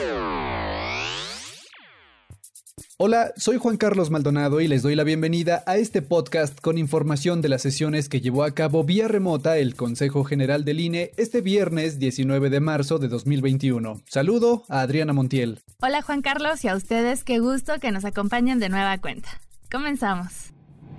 Hola, soy Juan Carlos Maldonado y les doy la bienvenida a este podcast con información de las sesiones que llevó a cabo vía remota el Consejo General del INE este viernes 19 de marzo de 2021. Saludo a Adriana Montiel. Hola Juan Carlos y a ustedes, qué gusto que nos acompañen de nueva cuenta. Comenzamos.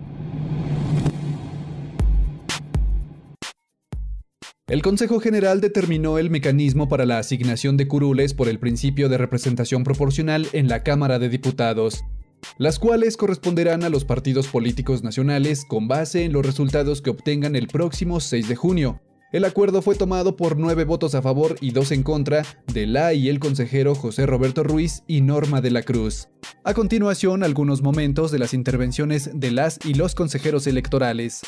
El Consejo General determinó el mecanismo para la asignación de curules por el principio de representación proporcional en la Cámara de Diputados, las cuales corresponderán a los partidos políticos nacionales con base en los resultados que obtengan el próximo 6 de junio. El acuerdo fue tomado por 9 votos a favor y 2 en contra de la y el consejero José Roberto Ruiz y Norma de la Cruz. A continuación, algunos momentos de las intervenciones de las y los consejeros electorales.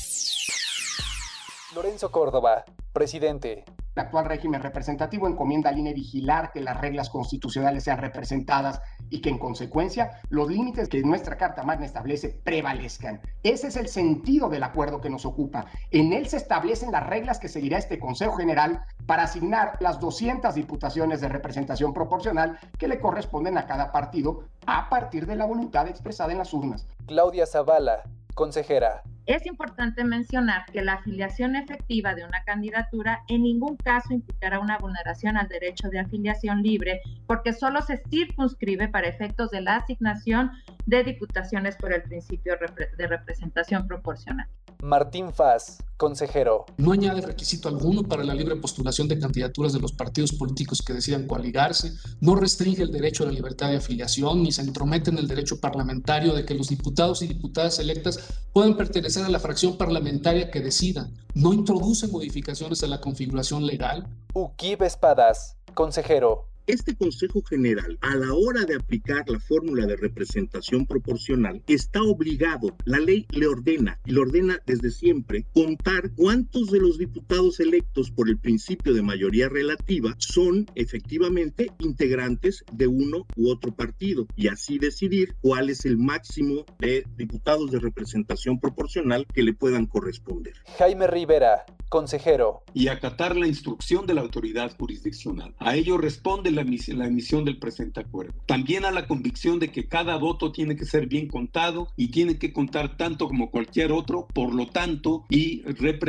Lorenzo Córdoba, presidente. El actual régimen representativo encomienda al INE vigilar que las reglas constitucionales sean representadas y que en consecuencia los límites que nuestra Carta Magna establece prevalezcan. Ese es el sentido del acuerdo que nos ocupa. En él se establecen las reglas que seguirá este Consejo General para asignar las 200 diputaciones de representación proporcional que le corresponden a cada partido a partir de la voluntad expresada en las urnas. Claudia Zavala, consejera. Es importante mencionar que la afiliación efectiva de una candidatura en ningún caso implicará una vulneración al derecho de afiliación libre, porque solo se circunscribe para efectos de la asignación de diputaciones por el principio de representación proporcional. Martín Faz, consejero. No añade requisito alguno para la libre postulación de candidaturas de los partidos políticos que decidan coaligarse, no restringe el derecho a la libertad de afiliación, ni se entromete en el derecho parlamentario de que los diputados y diputadas electas puedan pertenecer a la fracción parlamentaria que decida. No introduce modificaciones a la configuración legal. Uquib Espadas, consejero. Este Consejo General, a la hora de aplicar la fórmula de representación proporcional, está obligado, la ley le ordena, y le ordena desde siempre, contar cuántos de los diputados electos por el principio de mayoría relativa son efectivamente integrantes de uno u otro partido, y así decidir cuál es el máximo de diputados de representación proporcional que le puedan corresponder. Jaime Rivera, consejero. Y acatar la instrucción de la autoridad jurisdiccional. A ello responde la emisión del presente acuerdo. También a la convicción de que cada voto tiene que ser bien contado y tiene que contar tanto como cualquier otro, por lo tanto, y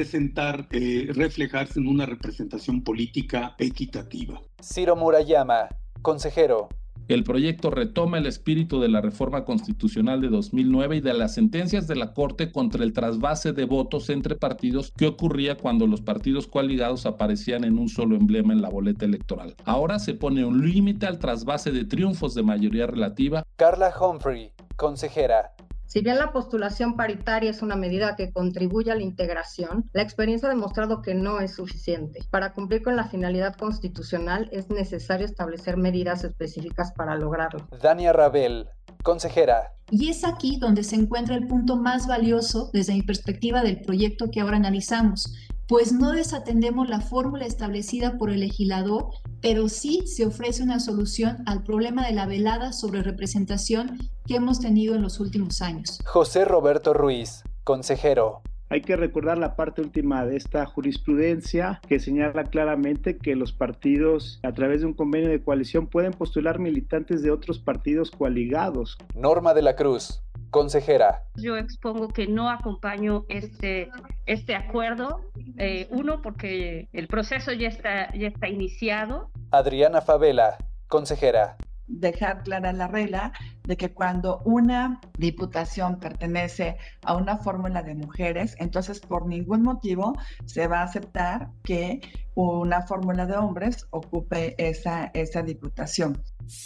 reflejarse en una representación política equitativa. Ciro Murayama, consejero. El proyecto retoma el espíritu de la reforma constitucional de 2009 y de las sentencias de la Corte contra el trasvase de votos entre partidos que ocurría cuando los partidos coaligados aparecían en un solo emblema en la boleta electoral. Ahora se pone un límite al trasvase de triunfos de mayoría relativa. Carla Humphrey, consejera. Si bien la postulación paritaria es una medida que contribuye a la integración, la experiencia ha demostrado que no es suficiente. Para cumplir con la finalidad constitucional es necesario establecer medidas específicas para lograrlo. Dania Rabel, consejera. Y es aquí donde se encuentra el punto más valioso desde mi perspectiva del proyecto que ahora analizamos, pues no desatendemos la fórmula establecida por el legislador, pero sí se ofrece una solución al problema de la velada sobre representación que hemos tenido en los últimos años. José Roberto Ruiz, consejero. Hay que recordar la parte última de esta jurisprudencia que señala claramente que los partidos, a través de un convenio de coalición, pueden postular militantes de otros partidos coaligados. Norma de la Cruz, consejera. Yo expongo que no acompaño este acuerdo, uno porque el proceso ya está iniciado. Adriana Favela, consejera. Dejar clara la regla de que cuando una diputación pertenece a una fórmula de mujeres, entonces por ningún motivo se va a aceptar que una fórmula de hombres ocupe esa diputación.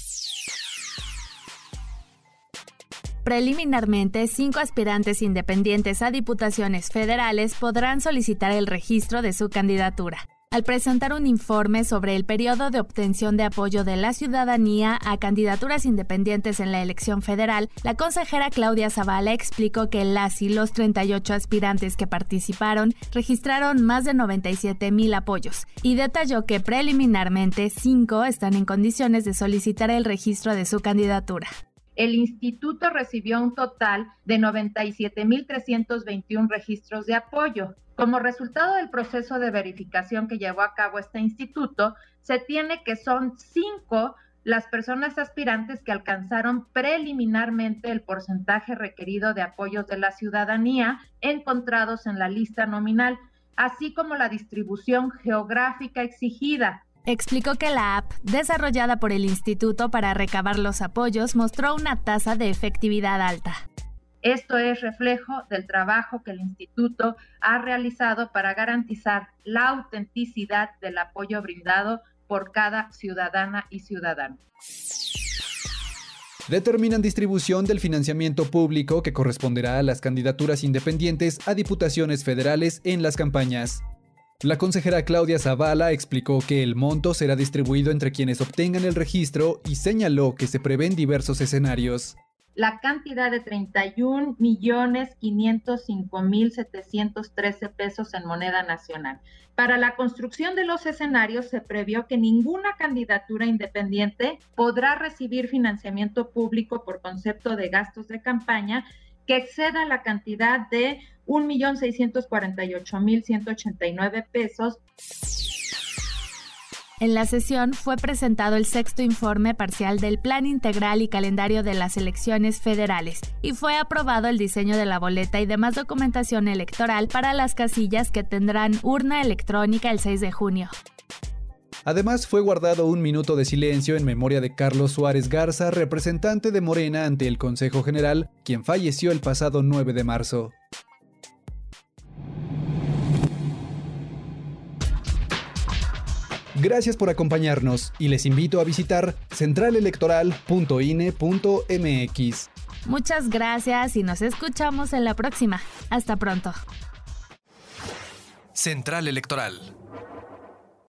Preliminarmente, 5 aspirantes independientes a diputaciones federales podrán solicitar el registro de su candidatura. Al presentar un informe sobre el periodo de obtención de apoyo de la ciudadanía a candidaturas independientes en la elección federal, la consejera Claudia Zavala explicó que las y los 38 aspirantes que participaron registraron más de 97,000 apoyos y detalló que preliminarmente 5 están en condiciones de solicitar el registro de su candidatura. El instituto recibió un total de 97,321 registros de apoyo, Como resultado del proceso de verificación que llevó a cabo este instituto, se tiene que son 5 las personas aspirantes que alcanzaron preliminarmente el porcentaje requerido de apoyos de la ciudadanía encontrados en la lista nominal, así como la distribución geográfica exigida. Explicó que la app, desarrollada por el instituto para recabar los apoyos, mostró una tasa de efectividad alta. Esto es reflejo del trabajo que el instituto ha realizado para garantizar la autenticidad del apoyo brindado por cada ciudadana y ciudadano. Determinan distribución del financiamiento público que corresponderá a las candidaturas independientes a diputaciones federales en las campañas. La consejera Claudia Zavala explicó que el monto será distribuido entre quienes obtengan el registro y señaló que se prevén diversos escenarios. La cantidad de 31.505.713 pesos en moneda nacional. Para la construcción de los escenarios se previó que ninguna candidatura independiente podrá recibir financiamiento público por concepto de gastos de campaña que exceda la cantidad de 1.648.189 pesos. En la sesión fue presentado el 6º informe parcial del Plan Integral y Calendario de las Elecciones Federales y fue aprobado el diseño de la boleta y demás documentación electoral para las casillas que tendrán urna electrónica el 6 de junio. Además, fue guardado un minuto de silencio en memoria de Carlos Suárez Garza, representante de Morena ante el Consejo General, quien falleció el pasado 9 de marzo. Gracias por acompañarnos y les invito a visitar centralelectoral.ine.mx. Muchas gracias y nos escuchamos en la próxima. Hasta pronto. Central Electoral.